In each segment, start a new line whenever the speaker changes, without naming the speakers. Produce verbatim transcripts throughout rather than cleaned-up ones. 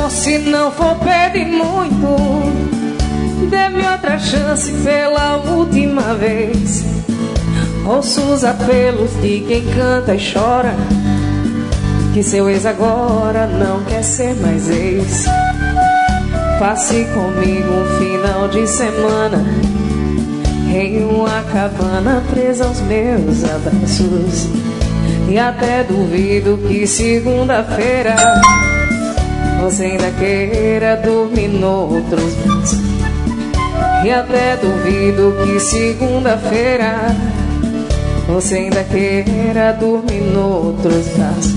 amor, se não for pedir muito, dê-me outra chance pela última vez. Ouço os apelos de quem canta e chora, que seu ex agora não quer ser mais ex. Passe comigo um final de semana em uma cabana presa aos meus abraços. E até duvido que segunda-feira você ainda queira dormir noutros braços. E até duvido que segunda-feira você ainda queira dormir noutros braços.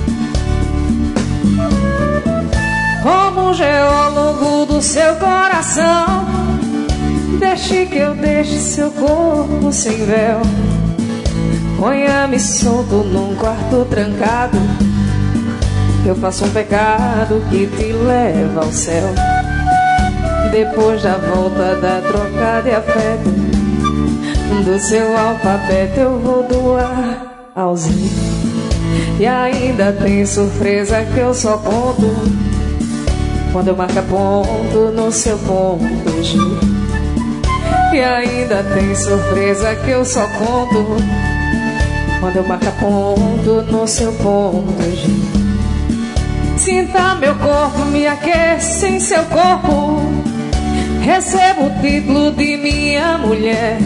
Como geólogo do seu coração, deixe que eu deixe seu corpo sem véu. Ponha-me solto num quarto trancado, eu faço um pecado que te leva ao céu. Depois da volta da troca de afeto, do seu alfabeto eu vou doar ao Z. E ainda tem surpresa que eu só conto quando eu marco ponto no seu ponto G. E ainda tem surpresa que eu só conto quando eu marco ponto no seu ponto G. Sinta meu corpo, me aqueça em seu corpo, recebo o título de minha mulher.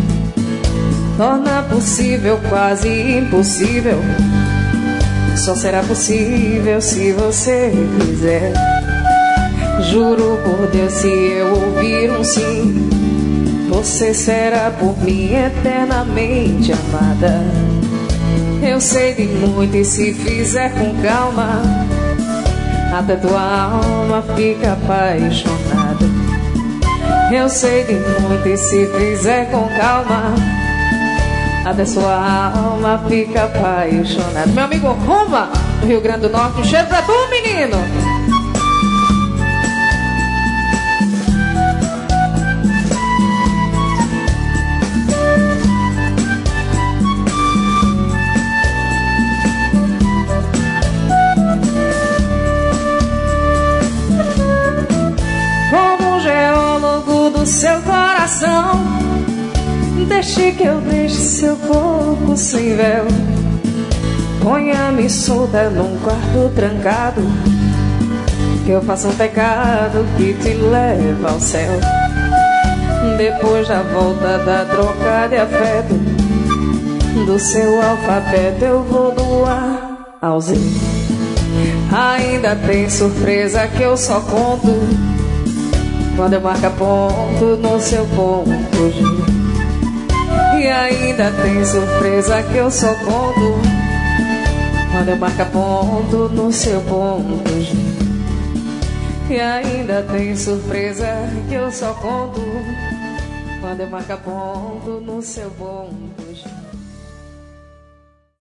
Torna possível quase impossível, só será possível se você quiser. Juro por Deus, se eu ouvir um sim, você será por mim eternamente amada. Eu sei de muito e se fizer com calma, até tua alma fica apaixonada. Eu sei de muito e se fizer com calma, até sua alma fica apaixonada. Meu amigo Romba, do Rio Grande do Norte, um cheiro pra tu, menino. Do seu coração, deixe que eu deixe seu corpo sem véu. Ponha-me solta num quarto trancado, que eu faço um pecado que te leva ao céu. Depois da volta da troca de afeto, do seu alfabeto eu vou doar ao Z. Ainda tem surpresa que eu só conto quando eu marco ponto no seu ponto G. E ainda tem surpresa que eu só conto quando eu marco ponto no seu ponto G. E ainda tem surpresa que eu só conto quando eu marco ponto no seu ponto G.